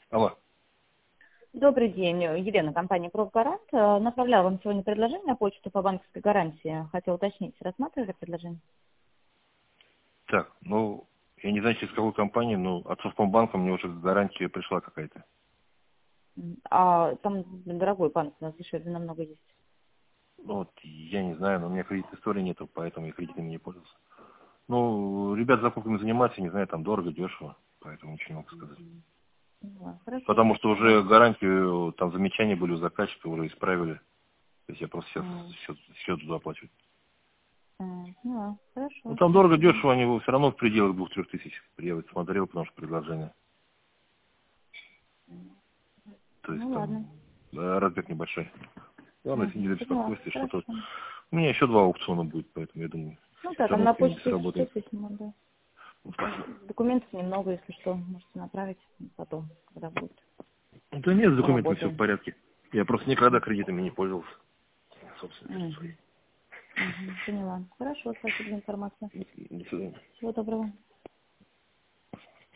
Алло. Добрый день, Елена, компания «Профгарант». Направляла вам сегодня предложение на почту по банковской гарантии. Хотела уточнить, рассматривали предложение? Так, ну, я не знаю, через какую компанию, но от Совкомбанка мне уже гарантия пришла какая-то. А там дорогой банк, у нас дешевле намного есть. Ну, вот, я не знаю, но у меня кредитной истории нету, поэтому я кредитами не пользовался. Ну, ребят закупками занимаются, не знаю, там дорого, дешево, поэтому ничего не могу сказать. Ну, хорошо, Потому что спасибо уже вам. гарантию, там замечания были у заказчика, уже исправили. То есть я просто сейчас М, счет туда оплачиваю. Ну, Ну, хорошо, там дорого, спасибо. дешево, они все равно в пределах 2-3 тысяч. Я вот смотрел, потому что предложение. То есть Ну, там ладно. разбег небольшой. Главное, если не Поняла, беспокойствие, что-то. хорошо. У меня еще 2 аукциона будет, поэтому я думаю, Ну да, там на замок не почту, если что, сработает. письмо, да. Документов немного, если что, можете направить потом, когда будет. Да нет, с документами все в Поработаем. порядке. Я просто никогда кредитами не пользовался. Собственно, Поняла. Хорошо, спасибо за информацию. до свидания. Всего доброго.